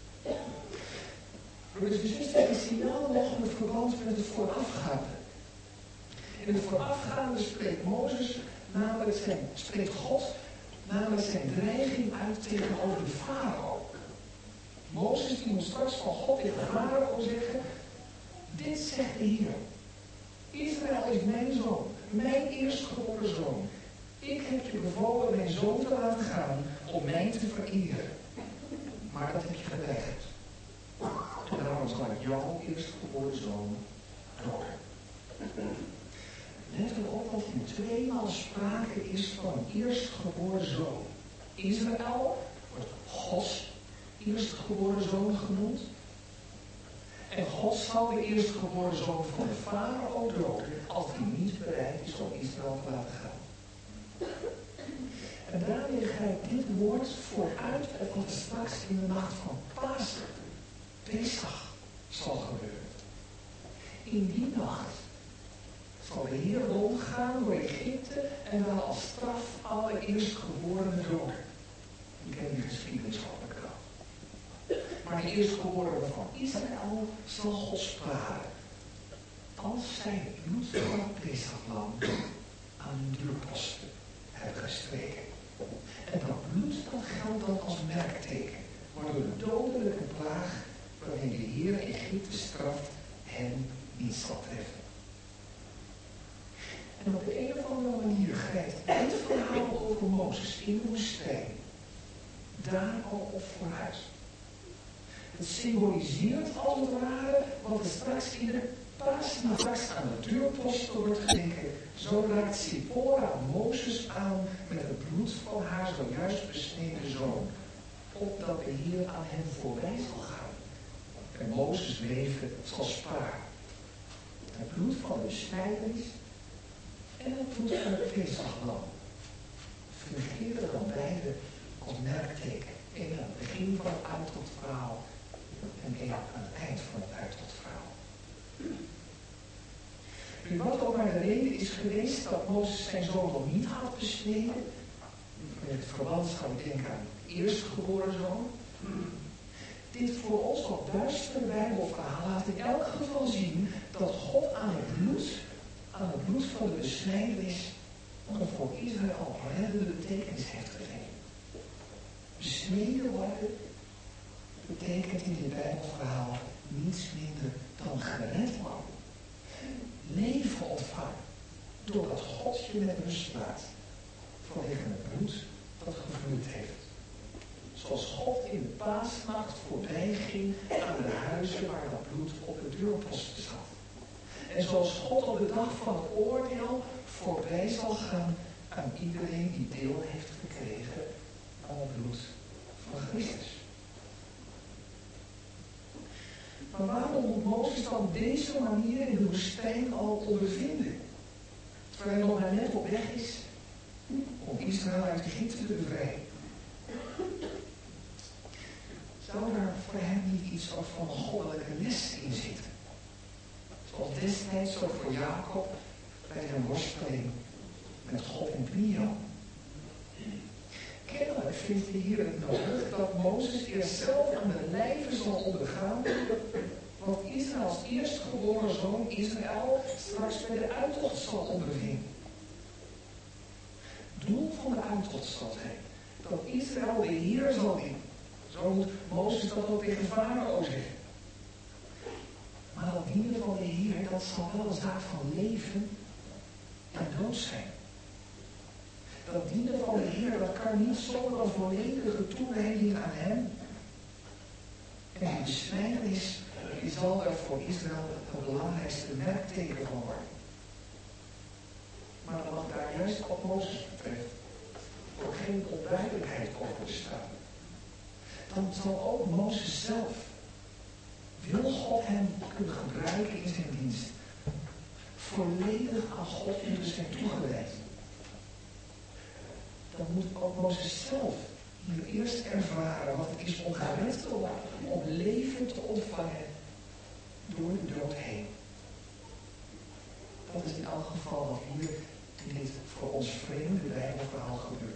Broeders en zusters, is hier wel nog een verband met het voorafgaande. In het voorafgaande spreekt Mozes, namelijk zijn, spreekt God, namelijk zijn dreiging uit tegenover de farao. Mozes die moet straks van God tegen de farao zeggen, dit zegt de Heer. Israël is mijn zoon, mijn eerstgeboren zoon. Ik heb je bevolen mijn zoon te laten gaan om mij te vereren. Maar dat heb je geweigerd. En daarom zal ik jouw eerstgeboren zoon doden. Let erop dat hier tweemaal sprake is van een eerstgeboren zoon. Israël wordt Gods eerstgeboren zoon genoemd. En God zal de eerstgeboren zoon van de farao doden als hij niet bereid is om Israël te laten gaan. En daarmee grijpt dit woord vooruit op wat straks in de nacht van Pasen, Pesach, zal gebeuren. In die nacht zal de Heer rondgaan door Egypte en wel als straf alle eerstgeborenen doden. Ik ken die geschiedenis van elkaar. Maar de eerstgeborenen van Israël zal God sparen als zij het bloed van het Pesachlam aan hun deurposten hebben gestreken. En dat bloed, dat geldt dan als merkteken, waardoor de dodelijke plaag waarin de Heer Egypte straft hen niet zal treffen. En op de een of andere manier grijpt het verhaal over Mozes in de woestijn daar al op vooruit. Het symboliseert als het ware wat er straks in de paasnacht aan de deurpost wordt gedenken. Zo raakt Sipora Mozes aan met het bloed van haar zojuist besneden zoon, opdat de Heer aan hem voorbij zal gaan en Mozes leven zal sparen. Het bloed van de besnijdenis en het bloed van het Pesachlam fungeren dan beide als merkteken. Eén aan het begin van het uit tot verhaal en één aan het eind van het uit tot verhaal. Nu, wat ook maar de reden is geweest dat Mozes zijn zoon nog niet had besneden. In het verband zou ik denken aan het eerstgeboren zoon. Dit voor ons wat duistere Bijbelverhaal laat in elk geval zien dat God aan het bloed, aan het bloed van de besnijdenis, een voor Israël reddende betekenis heeft gegeven. Besneden worden betekent in dit Bijbelverhaal niets minder dan gered worden. Leven ontvangen, doordat God je met rust laat, vanwege het bloed dat gevloeid heeft. Zoals God in de paasnacht voorbij ging aan de huizen waar dat bloed op de deurposten zat. En zoals God op de dag van het oordeel voorbij zal gaan aan iedereen die deel heeft gekregen aan het bloed van Christus. Maar waarom moet Mozes dan deze manier in de woestijn al ondervinden? Terwijl hij nog maar net op weg is om Israël uit Egypte te bevrijden. Zou daar voor hem niet iets van een goddelijke les in zitten? Zoals destijds zo voor Jacob bij zijn worsteling met God in Pniel. Kennelijk vindt hij hier het nodig dat Mozes eerst zelf aan de lijve zal ondergaan wat Israëls eerstgeboren zoon Israël straks bij de uittocht zal ondervinden. Het doel van de uittocht zal zijn dat Israël de Heer zal dienen. Zo moet Mozes dat ook tegen Farao zeggen. Maar dat dienen van de Heer, dat zal wel een zaak van leven en dood zijn. Dat dienen van de Heer, dat kan niet zonder een volledige toewijding aan hem. En die besnijdenis die zal er voor Israël het belangrijkste merkteken van worden. Maar dan mag daar juist wat Mozes betreft ook geen onduidelijkheid over bestaan. Dan zal ook Mozes zelf, wil God hem kunnen gebruiken in zijn dienst, volledig aan God moeten zijn toegewijd. Dan moet ook Mozes zelf hier eerst ervaren wat het is om gered te worden, om leven te ontvangen door de dood heen. Dat is in elk geval wat hier in dit voor ons vreemde Bijbelverhaal gebeurt.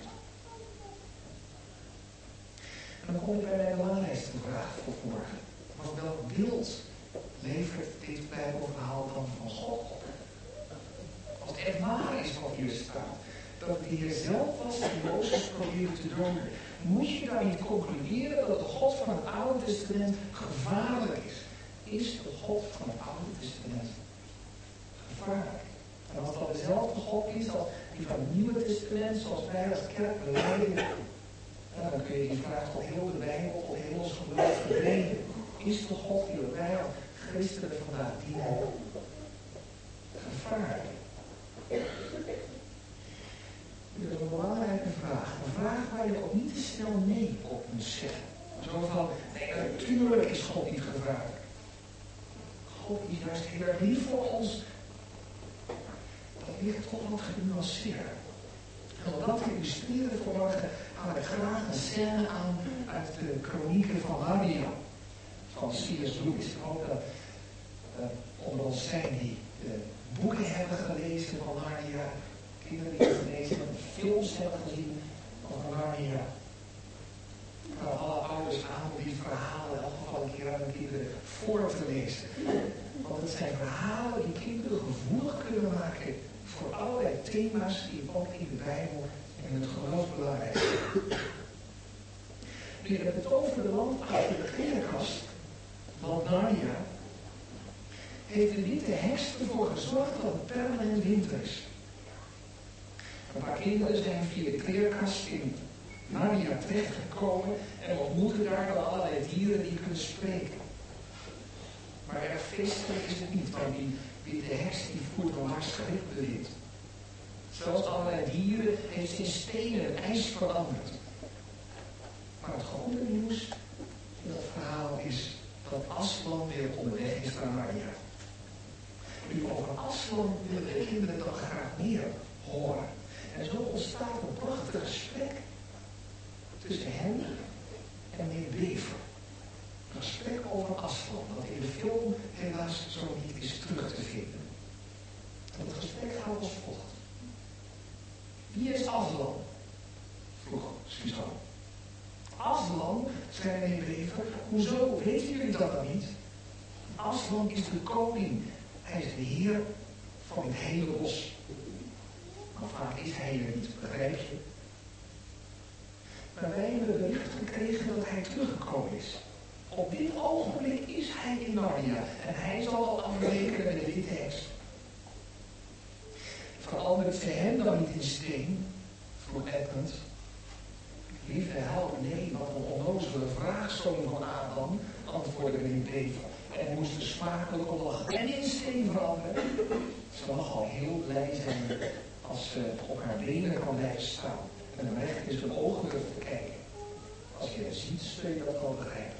En dan kom ik bij mijn belangrijkste vraag voor morgen. Want welk beeld levert dit Bijbelverhaal dan van God op? Als het echt waar is wat hier staat, dat de Heer zelf was die Mozes probeerde te doden, moet je dan niet concluderen dat de God van het Oude Testament gevaarlijk is? Is de God van het Oude Testament gevaarlijk? En als dat dezelfde God is als die van het Nieuwe Testament, zoals wij als kerk beleiden, nou, dan kun je die vraag tot heel de Bijbel, tot heel ons geloof verbreden. Is de God die wij als christenen vandaag dienen gevaarlijk? Dat is een belangrijke vraag. Een vraag waar je ook niet te snel nee op moet zeggen. Zo van, nee, natuurlijk is God niet gevaarlijk. God is juist heel erg lief voor ons. Dat ligt toch wat genuanceerd. En om dat te illustreren vanmorgen haal ik graag een scène aan uit de kronieken van Narnia van C S Lewis. Ik hoop dat uh, onder ons zijn die de boeken hebben gelezen van Narnia, kinderen die hebben gelezen, die films hebben gezien van Narnia. Ik raad alle ouders aan om die verhalen in elk geval een keer aan hun kinderen voor te lezen. Want het zijn verhalen die kinderen gevoelig kunnen maken voor allerlei thema's die ook in de Bijbel en En het geloof belangrijk. Nu, het betoverde land achter de klerenkast, land Narnia, heeft de witte heks ervoor gezorgd dat het permanent winter is. Een paar kinderen zijn via de kleerkast in Narnia terechtgekomen en ontmoeten daar dan allerlei dieren die kunnen spreken. Maar erg feestelijk is het niet, want die witte heks die voert een waarschijnlijk bewind. Zelfs allerlei dieren heeft ze in stenen en ijs veranderd. Maar het goede nieuws in dat verhaal is dat Aslan weer onderweg is naar Narnia. Nu, over Aslan willen de kinderen dan graag meer horen. En zo ontstaat een prachtig gesprek tussen hen en meneer Bever. Een gesprek over Aslan, dat in de film helaas zo niet is terug te vinden. En het gesprek gaat als volgt. Wie is Aslan? Vroeg Suzanne. Aslan, zei meneer Bever, hoezo weten jullie dat dan niet? Aslan is de koning. Hij is de heer van het hele bos. Maar vaak is hij er niet, begrijp je? Maar wij hebben bericht gekregen dat hij teruggekomen is. Op dit ogenblik is hij in Narnia en hij zal al afrekenen met de witte heks. Verandert ze hem dan niet in steen? Vroeg Edmund. Lieve help, nee, wat een onnozele vraag, zoon van Adam, antwoordde meneer Bever. En moest er smakelijk om lachen. En in steen veranderen. Ze mag al heel blij zijn als ze op haar benen kan blijven staan. En dan recht in zijn ogen durft te kijken. Als je het ziet, zul je dat wel begrijpen.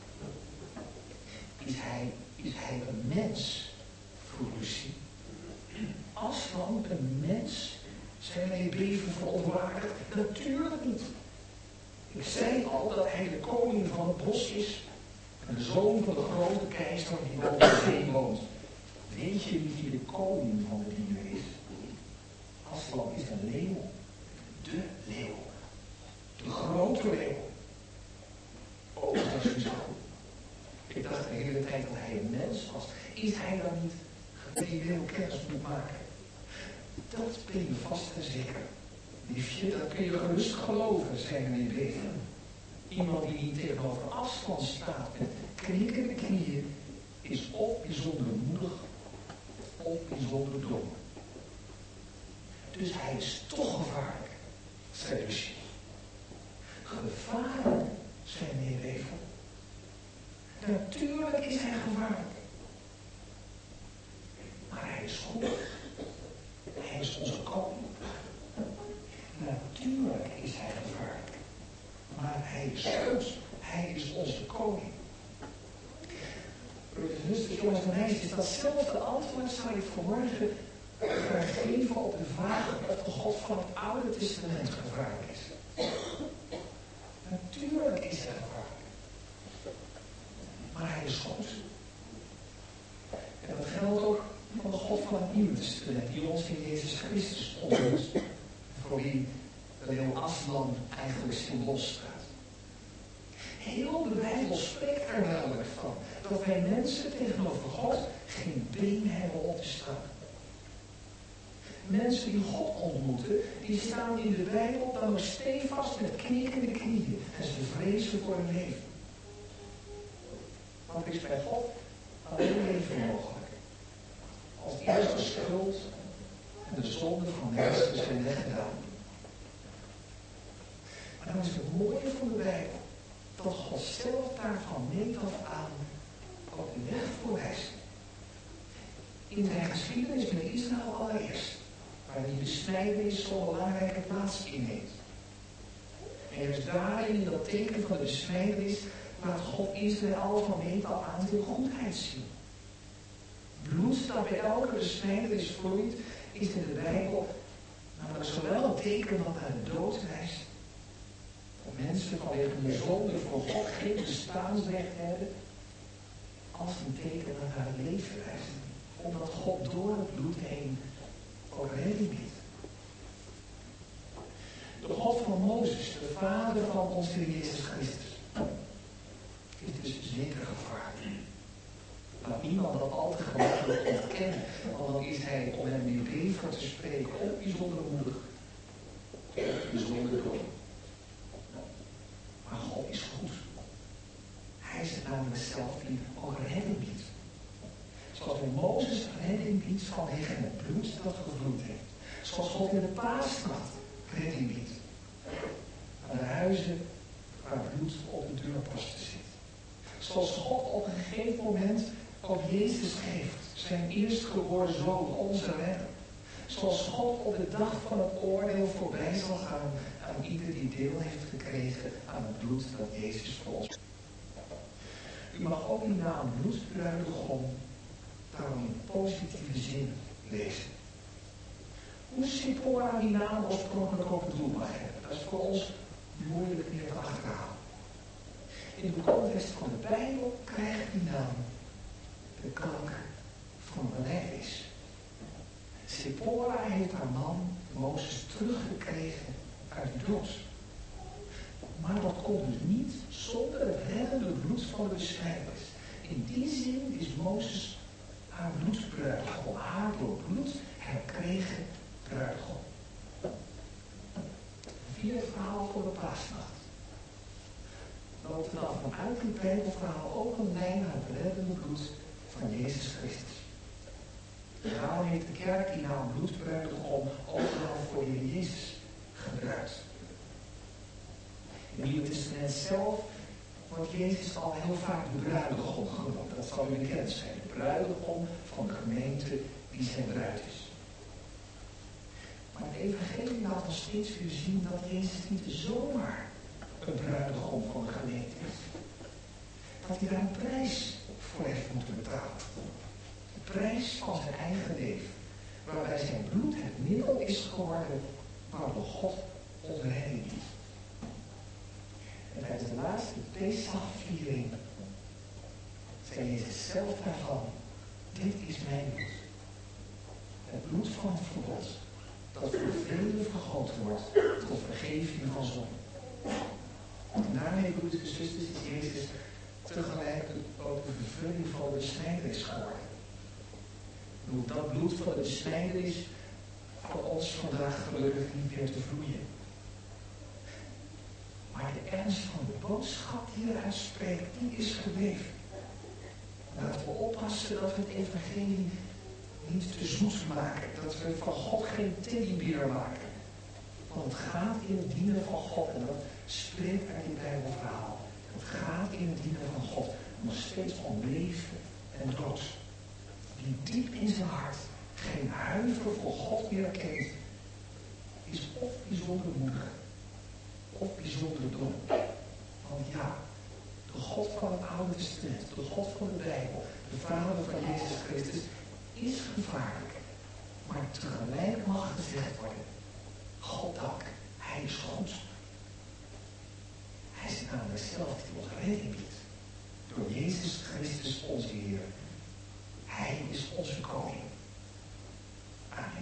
Is hij, is hij een mens? Vroeg Lucie. Aslan een mens? Zei meneer Bever verontwaardigd. Natuurlijk niet. Ik zei al dat hij de koning van het bos is. En de zoon van de grote keizer die boven de zee woont. Weet je wie hier de koning van de dieren is? Aslan is een leeuw. De leeuw. De grote leeuw. Oh, dat is niet zo goed. Ik dacht de hele tijd dat hij een mens was. Is hij dan niet die leeuw kennis moet maken? Dat ben je vast en zeker. Liefje, dat kun je gerust geloven, zei meneer Bever. Iemand die hier tegenover Aslan staat met knikkende knieën is of bijzonder moedig of bijzonder dom. Dus hij is toch gevaarlijk, zei Lucie. Gevaarlijk, zei meneer Bever. Natuurlijk is hij gevaarlijk. Maar hij is goed. Hij is onze koning. Natuurlijk is hij gevaarlijk. Maar hij is goed. Hij is onze koning. Broeders en zusters, jongens en meisjes, datzelfde antwoord zou ik vanmorgen graag geven op de vraag of de God van het Oude Testament gevaarlijk is. Natuurlijk is hij gevaarlijk. Maar hij is goed. En dat geldt ook van de God van het Nieuwe Testament, die ons in Jezus Christus ontmoet. Voor wie de leeuw Aslan eigenlijk symbool staat. Heel de Bijbel spreekt er namelijk van dat wij mensen tegenover God geen been hebben op te staan. Mensen die God ontmoeten, die staan in de Bijbel dan nog stevast met knikkende knieën en ze vrezen voor hun leven. Want is bij God alleen leven mogelijk. Als eerste schuld en de zonde van mensen zijn weggedaan. Maar dan is het mooie van de Bijbel dat God zelf daarvan meet af aan ook de weg voorwijst. In zijn geschiedenis met Israël allereerst, waar die besnijdenis zo'n belangrijke plaats inneemt. En juist daarin, in dat teken van de besnijdenis, laat God Israël van meet af aan zijn goedheid zien. Bloed dat bij elke besnijdenis vloeit, is in de Bijbel namelijk zowel een teken dat naar de dood wijst, dat mensen vanwege hun zonde voor God geen bestaansrecht hebben, als een teken dat naar het leven wijst. Omdat God door het bloed heen ook redding biedt. De God van Mozes, de vader van onze Heer Jezus Christus, is dus zeker gevaarlijk. Laat niemand dat al te gemakkelijk ontkennen, want dan is hij, om hem in Bever te spreken, ook bijzonder moedig. gezonde dood. Maar God is goed. Hij is het namelijk zelf die ook redding biedt. Zoals hij Mozes redding biedt vanwege het bloed dat gevloeid heeft. Zoals God in de paasnacht redding biedt. Aan de huizen waar bloed op de deurposten zit. Zoals God op een gegeven moment ook Jezus geeft. Zijn eerstgeboren zoon, onze redder. Zoals God op de dag van het oordeel voorbij zal gaan aan ieder die deel heeft gekregen aan het bloed dat Jezus voor ons. U mag ook die naam bloedbruidegom daarom in positieve zin lezen. Hoe Sephora die naam oorspronkelijk ook bedoeld mag hebben, dat is voor ons moeilijk meer te achterhalen. In de context van de Bijbel krijgt die naam de kanker van belijdenis. Sephora heeft haar man, Mozes, teruggekregen uit de dood. Maar dat kon dus niet zonder het reddende bloed van de besnijders. In die zin is Mozes haar bloedbruidegom, haar door bloed herkregen bruidegom. Via het verhaal van de paasnacht loopt er dan vanuit dit Bijbelverhaal ook een lijn naar het reddende bloed van Jezus Christus. Daarom heeft de kerk die naam bloedbruidegom ook wel voor de Heer Jezus gebruikt. In het Nieuwe Testament zelf wordt Jezus al heel vaak de bruidegom genoemd. Dat zal u bekend zijn. De bruidegom van de gemeente die zijn bruid is. Maar het evangelie laat ons steeds weer zien dat Jezus niet zomaar een bruidegom van de gemeente is. Dat hij daar een prijs voor heeft moeten betalen. De prijs van zijn eigen leven. Waarbij zijn bloed het middel is geworden waardoor God ons redding biedt. En tijdens de laatste Pesachviering zei Jezus zelf daarvan: dit is mijn bloed. Het bloed van het verbond, dat voor velen vergoten wordt tot vergeving van zonde. En daarmee, broeders en zusters, is Jezus tegelijk ook de vervulling van de besnijdenis geworden. En hoe dat bloed van de besnijdenis voor ons vandaag gelukkig niet meer te vloeien. Maar de ernst van de boodschap die eruit spreekt, die is gebleven. Laten we oppassen dat we het evangelie niet te zoet maken. Dat we van God geen teddybeer maken. Want het gaat in het dienen van God. En dat spreekt uit dit Bijbelverhaal. Het gaat in het dienen van God nog steeds om leven en dood. Wie diep in zijn hart geen huiver voor God meer kent, is of bijzonder moedig, of bijzonder dom. Want ja, de God van het Oude Testament, de God van de Bijbel, de Vader van Jezus Christus, is gevaarlijk. Maar tegelijk mag gezegd worden: God dank, Hij is goed. Hij is namelijk zelf die ons redding biedt. Door Jezus Christus onze Heer. Hij is onze koning. Amen.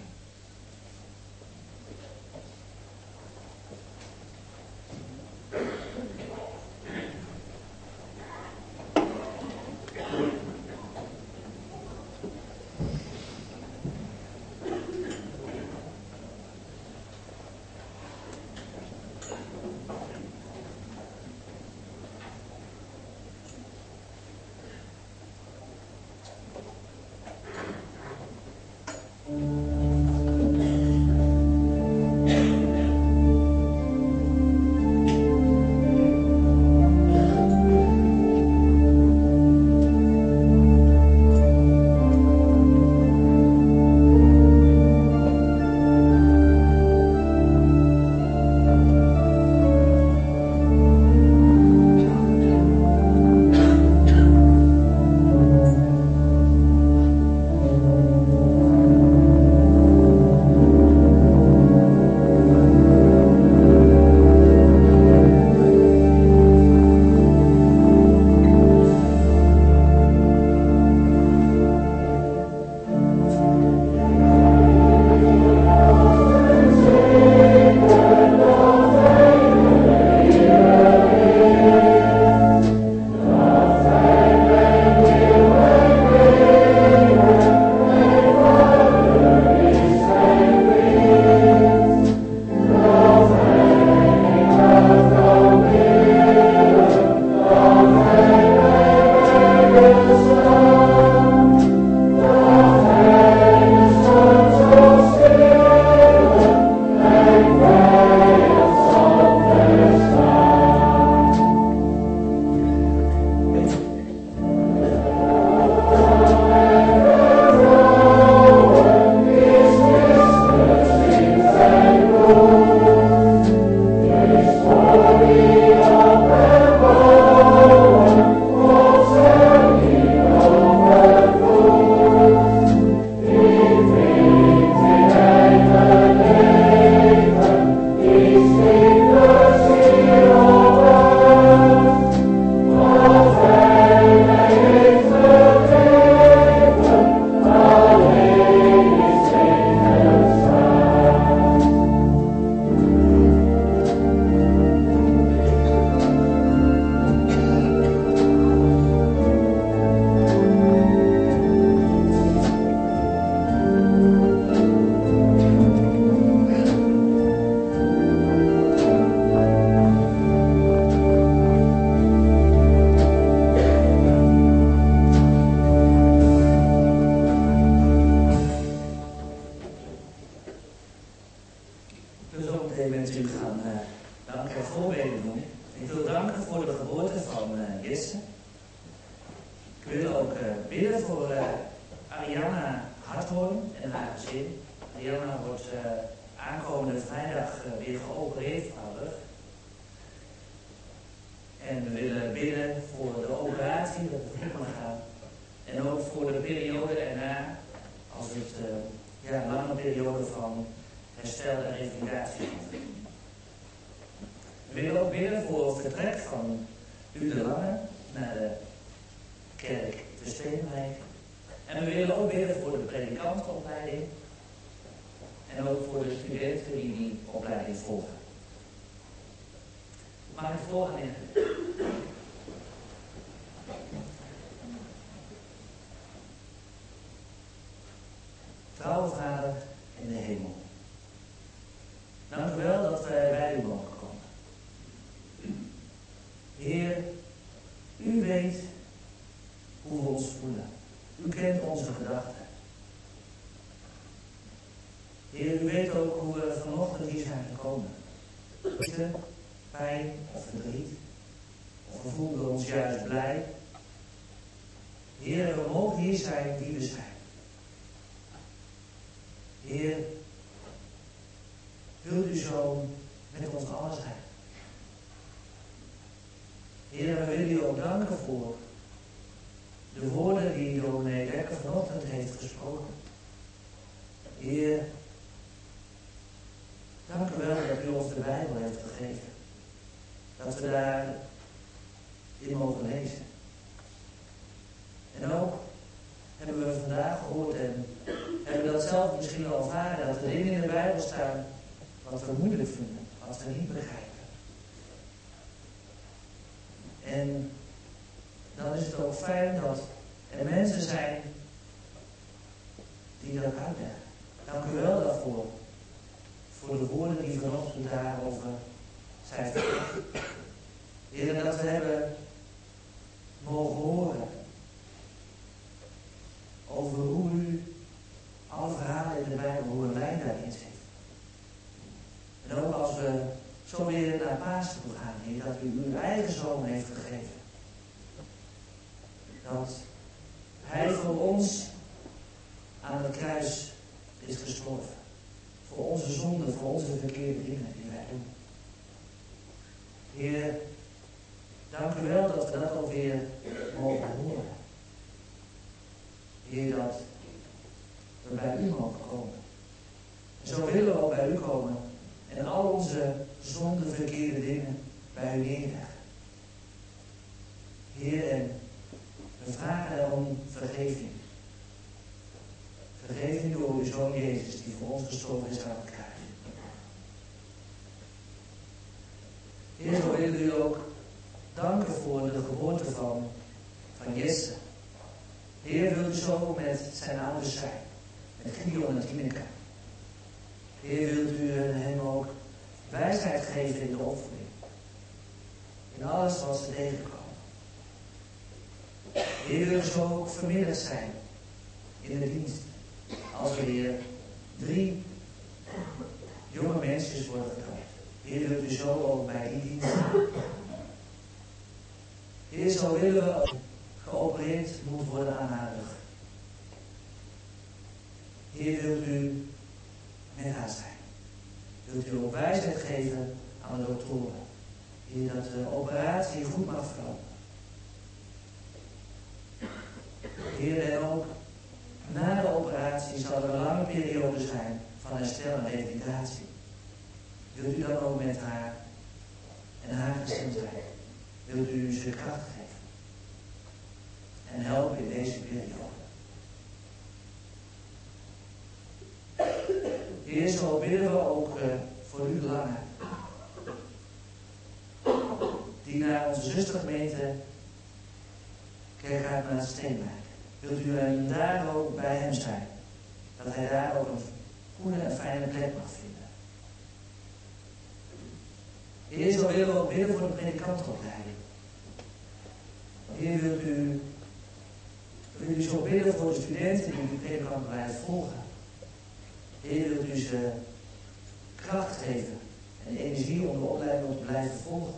u gaan uh, danken en voorbeden doen. Ik wil danken voor de geboorte van uh, Jesse. Ik wil ook uh, bidden voor uh, Ariana Harthoorn en haar gezin. Ariana wordt uh, aankomende vrijdag uh, weer geopereerd van haar rug. En we willen bidden voor de operatie, dat het goed mag gaan. En ook voor de periode erna, als het uh, ja, een lange periode van herstel en revalidatie komt. We willen ook bidden voor het vertrek van U de Lange naar de kerk te Steenwijk. En we willen ook bidden voor de predikantenopleiding. En ook voor de studenten die die opleiding volgen. Mag ik voorgaan in? Trouwe Vader in de hemel. Dank u wel dat wij bij u mogen komen. Heer, u weet hoe we ons voelen. U kent onze gedachten. Heer, u weet ook hoe we vanochtend hier zijn gekomen. Liefde, pijn of verdriet. Of we voelden ons juist blij. Heer, we mogen hier zijn wie we zijn. Heer, wilt u zo met ons allen zijn. Heer, we willen u ook danken voor de woorden die dominee Dekker vanochtend heeft gesproken. Heer, dank u wel dat u ons de Bijbel heeft gegeven. Dat we daar in mogen lezen. En ook hebben we vandaag gehoord en hebben we dat zelf misschien al ervaren, dat er dingen in de Bijbel staan wat we moeilijk vinden, wat we niet begrijpen. En dan is het ook fijn dat er mensen zijn die dat uitleggen. Dank u wel daarvoor. Voor de woorden die vanochtend daarover zijn verteld. Heer, dat we hebben mogen horen over hoe u alle verhalen in de Bijbel, hoe een lijn daarin zit. En ook als we zo weer naar Pasen toe gaan, Heer, dat u uw eigen zoon heeft gegeven. Dat hij voor ons aan het kruis is gestorven. Voor onze zonden, voor onze verkeerde dingen die wij doen. Heer, dank u wel dat we dat ook weer mogen horen. Heer, dat we bij u mogen komen. En zo willen we ook bij u komen en al onze zonde, verkeerde dingen bij u neerleggen. Heer, en we vragen om vergeving. Vergeving door uw Zoon Jezus, die voor ons gestorven is aan het kruis. Heer, we willen u ook danken voor de geboorte van, van Jesse. Heer, wilt u zo met zijn ouders zijn, met Gideon en Tineke. Heer, wilt u hem ook wijsheid geven in de opvoeding. In alles wat ze tegenkomen. Heer, wilt u zo ook vanmiddag zijn in de dienst. Als er weer drie jonge mensen worden gedoopt. Heer, wilt u zo ook bij die dienst zijn. Heer, zo willen we ook geopereerd moet worden aan haar rug. Heer, wilt u met haar zijn. Wilt u ook wijsheid geven aan de doktoren. Heer, dat de operatie goed mag verlopen. Heer, en ook na de operatie zal er een lange periode zijn van herstel en revalidatie. Wilt u dan ook met haar en haar gezin zijn? Wilt u ze kracht geven? En helpen in deze periode. Heer, zo bidden we ook uh, voor u langer. Die naar onze zustergemeente Kerkraad naar Steenwijk. Wilt u hem daar ook bij hem zijn? Dat hij daar ook een goede en fijne plek mag vinden. Heer, zo willen we ook bidden voor de predikantenopleiding. Heer, wilt u, wilt u zo bidden voor de studenten die de predikantenopleiding volgen. Heer, wilt u ze kracht geven en de energie om de opleiding nog te blijven volgen.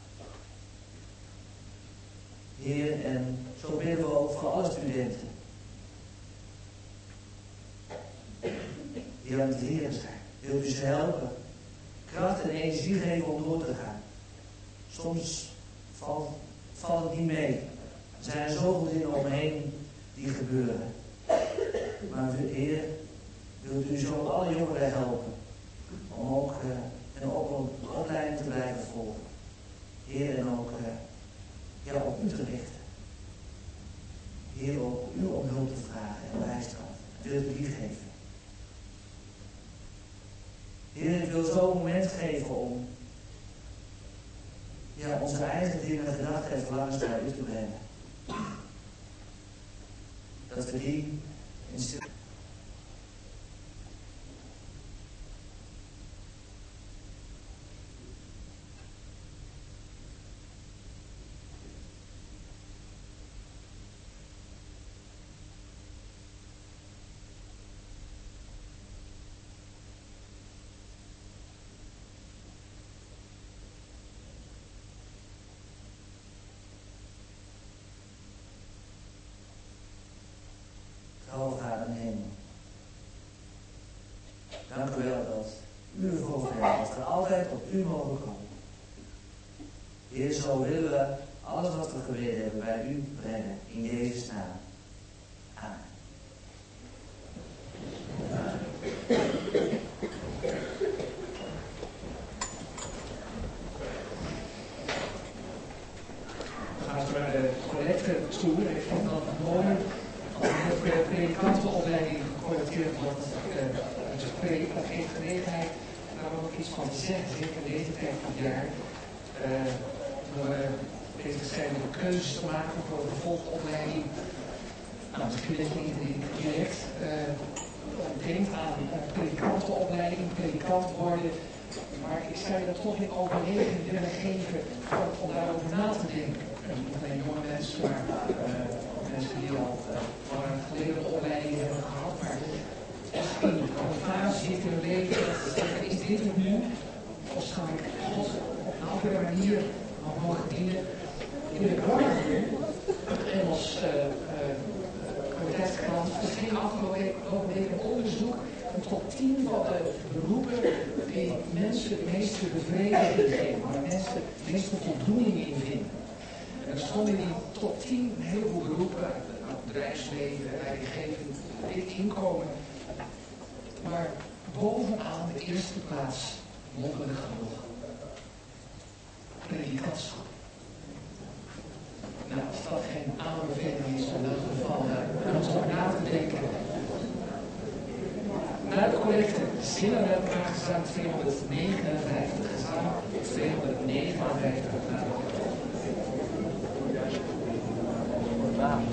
Heer, en zo bidden we ook voor alle studenten. Die aan het leren zijn. Wilt u ze helpen? Kracht en energie geven om door te gaan. Soms valt, valt het niet mee. Er zijn zoveel dingen omheen die gebeuren. Maar Heer, wilt u zo alle jongeren helpen om ook uh, een op, opleiding te blijven volgen. Heer, en ook uh, ja, op u te richten. Heer, ook u om hulp te vragen en bijstand. Wilt u die geven? Heer, ik wil zo een moment geven om ja, onze eigen dingen, gedachten en verlangens naar u te brengen. Dat we die in stil. Hoog Vader in de hemel. Dank u wel dat u ervoor hebt, dat we altijd op u mogen komen. Heer, zo willen we alles wat we gebeden hebben bij u brengen, in Jezus' naam. Amen. Dan gaan we naar de collecte toe. Ik vind dat mooi. Als de predikantenopleiding gecollecteerd wordt, dus dat geeft gelegenheid daar ook iets van te zeggen, zeker in deze tijd van het jaar. Uh, we bezig zijn met keuzes te maken voor de vervolgopleiding. Nou, misschien dat je niet direct uh, denkt aan uh, predikantenopleiding, predikant worden, maar ik zou je dat toch in overweging willen geven om daarover na te denken. Niet alleen jonge mensen, maar uh, mensen die al uh, geleden de opleiding hebben gehad, maar misschien een fase zit in hun leven dat ze zeggen, is dit het nu? Of zal ik God op een andere manier nog mogen dienen? In de krant, het Engels uh, uh, kwaliteitskrant, er ging afgelopen week een onderzoek, een top tien van de beroepen die mensen de meeste bevrediging geven, waar mensen de meeste voldoening in vinden. En er stonden in die top tien een heleboel beroepen, het bedrijfsleven, leidinggevend, dik inkomen. Maar bovenaan de eerste plaats wonderlijk genoeg predikantschap. Nou, als dat geen aanbeveling is om in dat geval uh, ons ook na te denken. Na de collecte zingen we elkaar gezang tweehonderdnegenenvijftig, gezang tweehonderdnegenenvijftig. Wow.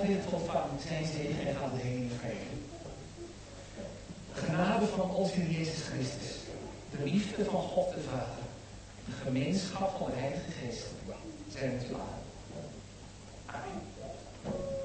dit ontvangt zijn zegen en gaat heen in vrede. De genade van onze Heer Jezus Christus, de liefde van God de Vader, de gemeenschap van de Heilige Geest, zijn met u allen. Amen.